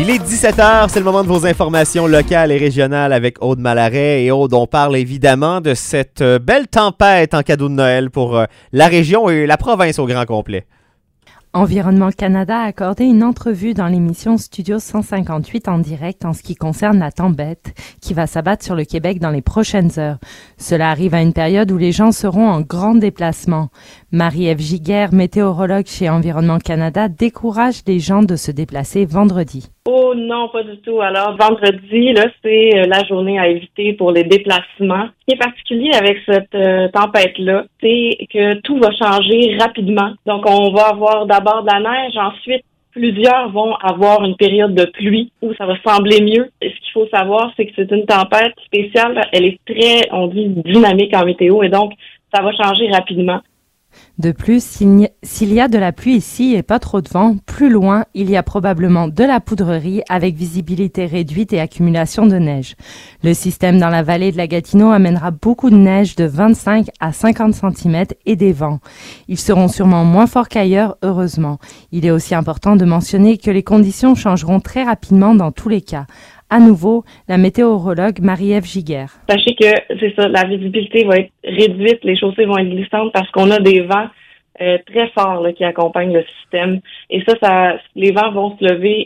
Il est 17h, c'est le moment de vos informations locales et régionales avec Aude Malaret. Et Aude, on parle évidemment de cette belle tempête en cadeau de Noël pour la région et la province au grand complet. Environnement Canada a accordé une entrevue dans l'émission Studio 158 en direct en ce qui concerne la tempête qui va s'abattre sur le Québec dans les prochaines heures. Cela arrive à une période où les gens seront en grand déplacement. Marie-Ève Giguère, météorologue chez Environnement Canada, décourage les gens de se déplacer vendredi. Oh non, pas du tout. Alors, vendredi, là, c'est la journée à éviter pour les déplacements. Ce qui est particulier avec cette tempête-là, c'est que tout va changer rapidement. Donc, on va avoir d'abord de la neige, ensuite, plusieurs vont avoir une période de pluie où ça va sembler mieux. Et ce qu'il faut savoir, c'est que c'est une tempête spéciale. Elle est très, on dit, dynamique en météo et donc, ça va changer rapidement. De plus, s'il y a de la pluie ici et pas trop de vent, plus loin, il y a probablement de la poudrerie avec visibilité réduite et accumulation de neige. Le système dans la vallée de la Gatineau amènera beaucoup de neige de 25 à 50 cm et des vents. Ils seront sûrement moins forts qu'ailleurs, heureusement. Il est aussi important de mentionner que les conditions changeront très rapidement dans tous les cas. À nouveau, la météorologue Marie-Ève Giguère. Sachez que c'est ça, la visibilité va être réduite, les chaussées vont être glissantes parce qu'on a des vents très forts là, qui accompagnent le système. Et ça, les vents vont se lever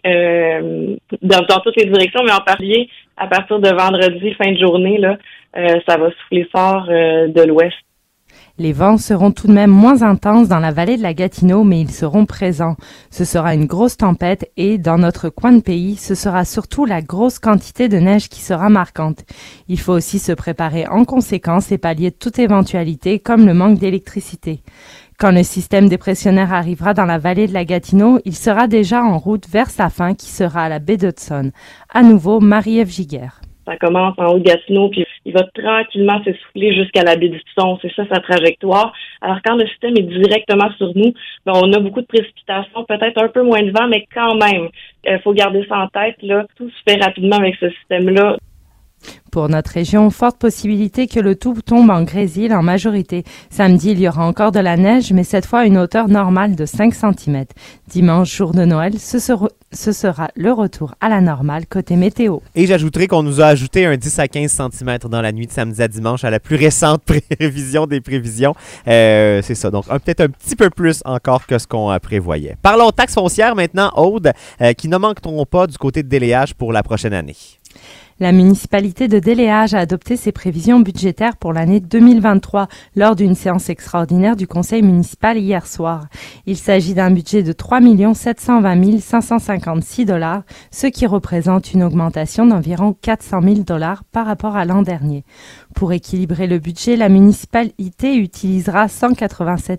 dans toutes les directions, mais en particulier à partir de vendredi, fin de journée, là, ça va souffler fort de l'ouest. Les vents seront tout de même moins intenses dans la vallée de la Gatineau, mais ils seront présents. Ce sera une grosse tempête et, dans notre coin de pays, ce sera surtout la grosse quantité de neige qui sera marquante. Il faut aussi se préparer en conséquence et pallier toute éventualité, comme le manque d'électricité. Quand le système dépressionnaire arrivera dans la vallée de la Gatineau, il sera déjà en route vers sa fin qui sera à la baie d'Hudson. À nouveau, Marie-Ève Giguère. Ça commence en haut de Gatineau, puis il va tranquillement s'essouffler jusqu'à la baie d'Hudson. C'est ça sa trajectoire. Alors, quand le système est directement sur nous, ben, on a beaucoup de précipitations, peut-être un peu moins de vent, mais quand même, faut garder ça en tête. Là, tout se fait rapidement avec ce système-là. Pour notre région, forte possibilité que le tout tombe en grésil en majorité. Samedi, il y aura encore de la neige, mais cette fois à une hauteur normale de 5 cm. Dimanche, jour de Noël, ce sera le retour à la normale côté météo. Et j'ajouterai qu'on nous a ajouté un 10 à 15 cm dans la nuit de samedi à dimanche à la plus récente prévision des prévisions. C'est ça, donc peut-être un petit peu plus encore que ce qu'on prévoyait. Parlons taxes foncières maintenant, Aude, qui ne manqueront pas du côté de déléage pour la prochaine année. La municipalité de Déléage a adopté ses prévisions budgétaires pour l'année 2023 lors d'une séance extraordinaire du conseil municipal hier soir. Il s'agit d'un budget de 3 720 556 $, ce qui représente une augmentation d'environ 400 000 $ par rapport à l'an dernier. Pour équilibrer le budget, la municipalité utilisera 187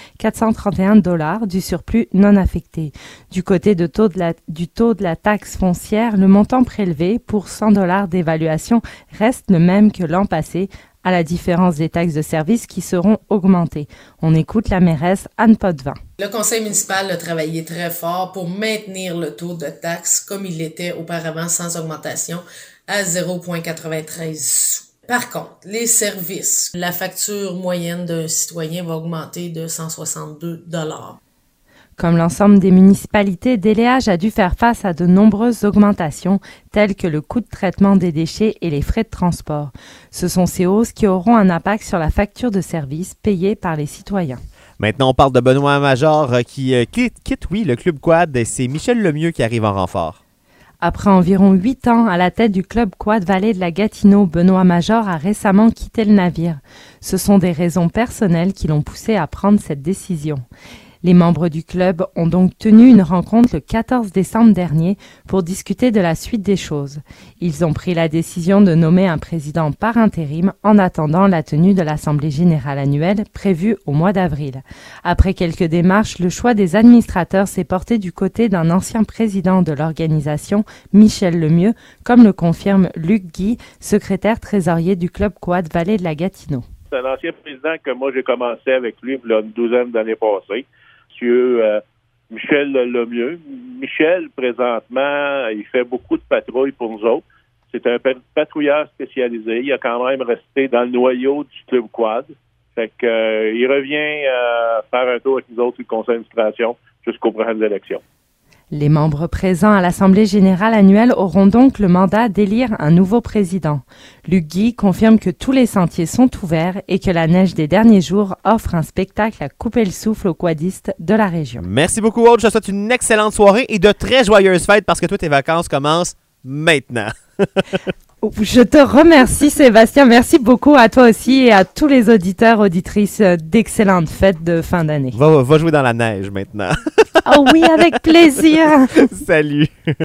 431 $ du surplus non affecté. Du côté du taux de la taxe foncière, le montant prélevé pour 100 $ d'évaluation reste le même que l'an passé, à la différence des taxes de service qui seront augmentées. On écoute la mairesse Anne Potvin. Le conseil municipal a travaillé très fort pour maintenir le taux de taxe comme il était auparavant sans augmentation à 0,93 sous. Par contre, les services, la facture moyenne d'un citoyen va augmenter de 162 $. Comme l'ensemble des municipalités, Déléage a dû faire face à de nombreuses augmentations, telles que le coût de traitement des déchets et les frais de transport. Ce sont ces hausses qui auront un impact sur la facture de service payée par les citoyens. Maintenant, on parle de Benoît Major qui quitte le Club Quad. C'est Michel Lemieux qui arrive en renfort. Après environ 8 ans à la tête du Club Quad Vallée de la Gatineau, Benoît Major a récemment quitté le navire. Ce sont des raisons personnelles qui l'ont poussé à prendre cette décision. Les membres du club ont donc tenu une rencontre le 14 décembre dernier pour discuter de la suite des choses. Ils ont pris la décision de nommer un président par intérim en attendant la tenue de l'Assemblée générale annuelle prévue au mois d'avril. Après quelques démarches, le choix des administrateurs s'est porté du côté d'un ancien président de l'organisation, Michel Lemieux, comme le confirme Luc Guy, secrétaire trésorier du Club Quad Vallée de la Gatineau. C'est un ancien président que moi j'ai commencé avec lui il y a une douzaine d'années passées. Michel Lemieux. Michel, présentement, il fait beaucoup de patrouilles pour nous autres. C'est un patrouilleur spécialisé. Il a quand même resté dans le noyau du Club Quad. Fait que il revient faire un tour avec nous autres sur le conseil d'administration jusqu'aux prochaines élections. Les membres présents à l'Assemblée générale annuelle auront donc le mandat d'élire un nouveau président. Luc Guy confirme que tous les sentiers sont ouverts et que la neige des derniers jours offre un spectacle à couper le souffle aux quadistes de la région. Merci beaucoup, Aude. Je te souhaite une excellente soirée et de très joyeuses fêtes parce que toi, tes vacances commencent maintenant. Je te remercie, Sébastien. Merci beaucoup à toi aussi et à tous les auditeurs, auditrices d'excellentes fêtes de fin d'année. Va jouer dans la neige maintenant. Oh oui, avec plaisir. Salut.